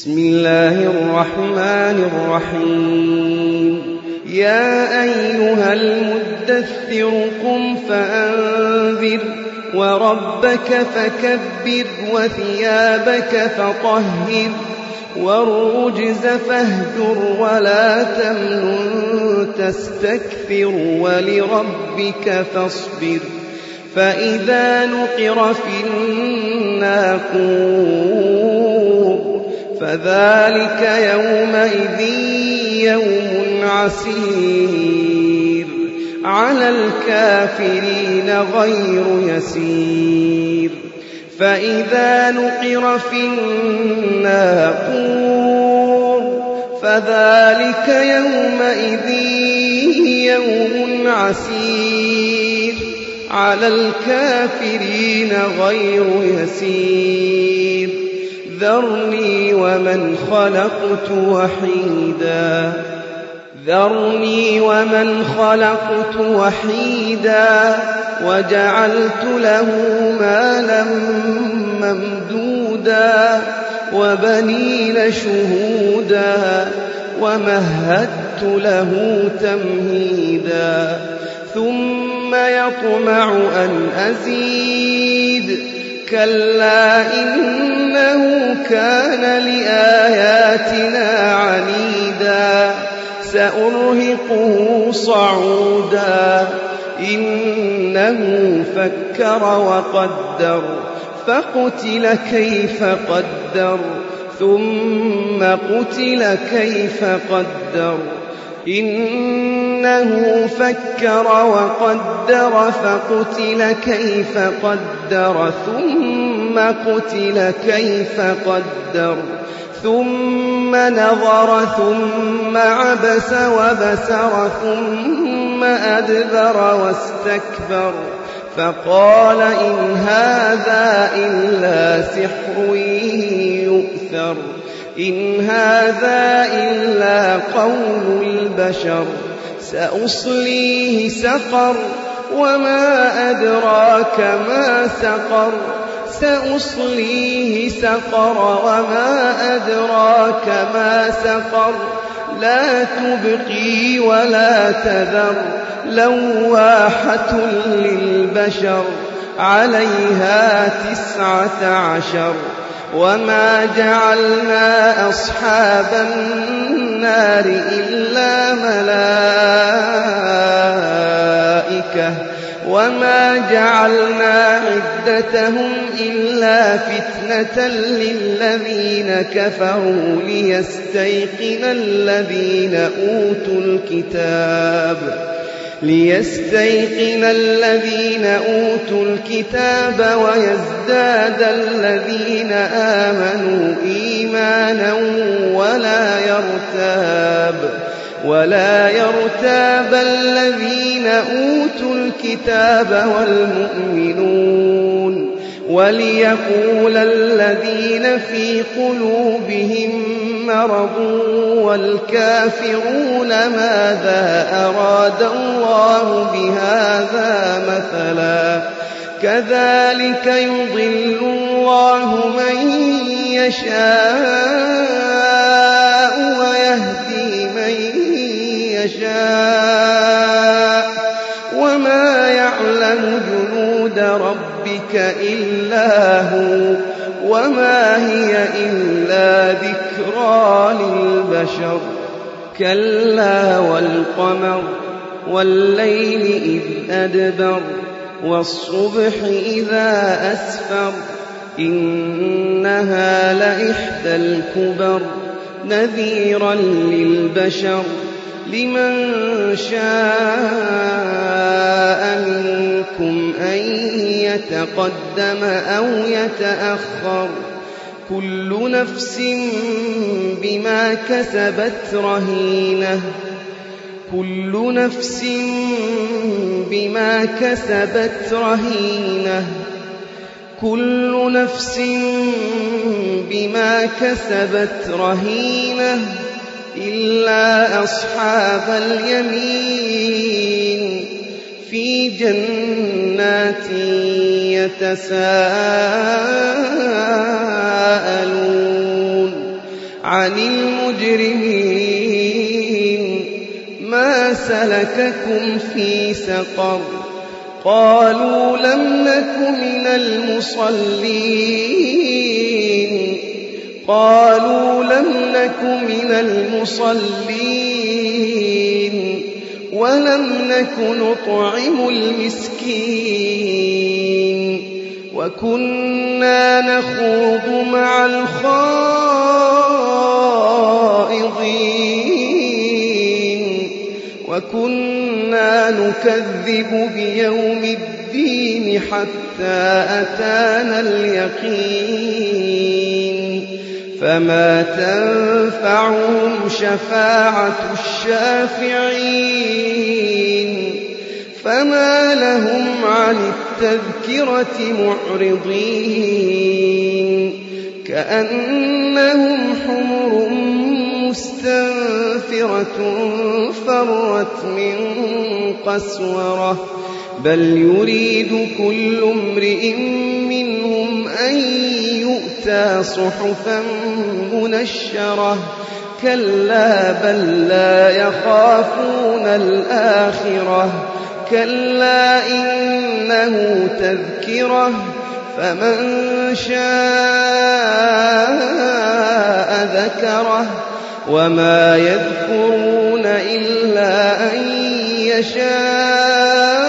بسم الله الرحمن الرحيم يا أيها المدثر قم فأنذر وربك فكبر وثيابك فطهر والرجز فاهجر ولا تمنن تستكثر ولربك فاصبر فإذا نقر في الناقور فذلك يومئذ يوم عسير على الكافرين غير يسير فإذا نقر في الناقور فذلك يومئذ يوم عسير على الكافرين غير يسير ذرني ومن خلقت وحيدا وجعلت له مالا ممدودا وبنين شهودا ومهدت له تمهيدا ثم يطمع أن أزيد كلا إنه كان لآياتنا عنيدا سأرهقه صعودا إنه فكر وقدر فقتل كيف قدر ثم قتل كيف قدر إنه فكر وقدر فقتل كيف قدر ثم قتل كيف قدر ثم نظر ثم عبس وبسر ثم أدبر واستكبر فقال إن هذا إلا سحر يؤثر إن هذا إلا قول البشر سأصليه سقر وما أدراك ما سقر سأصليه سقر وما أدراك ما سقر لا تبقي ولا تذر لواحة للبشر عليها 19 وما جعلنا أصحاب النار إلا ملائكة وما جعلنا عدتهم إلا فتنة للذين كفروا ليستيقن الذين أوتوا الكتاب ويزداد الذين آمنوا إيمانا ولا يرتاب الذين أوتوا الكتاب والمؤمنون وليقول الذين في قلوبهم مرض والكافرون ماذا أراد الله بهذا مثلا كذلك يضل الله من يشاء ويهدي من يشاء وما يعلم جنود ربك إلا هو وما هي إلا ذكرى للبشر كلا والقمر والليل إذ أدبر والصبح إذا أسفر إنها لإحدى الكبر نذيرا للبشر لمن شاء منكم أن يتقدم أو يتأخر كل نفس بما كسبت رهينة إلا أصحاب اليمين في جنات يتساءلون عن المجرمين ما سلككم في سقر قالوا لم نك من المصلين ولم نك نطعم المسكين وكنا نخوض مع الخائضين وكنا نكذب بيوم الدين حتى أتانا اليقين فما تنفعهم شفاعة الشافعين فما لهم عن التذكرة معرضين كأنهم حمر مستنفرة فرت من قسورة بل يريد كل امرئ منهم أن يؤتى صحفا منشرة كلا بل لا يخافون الآخرة كلا إنه تذكرة فمن شاء ذكره وما يذكرون إلا أن يشاء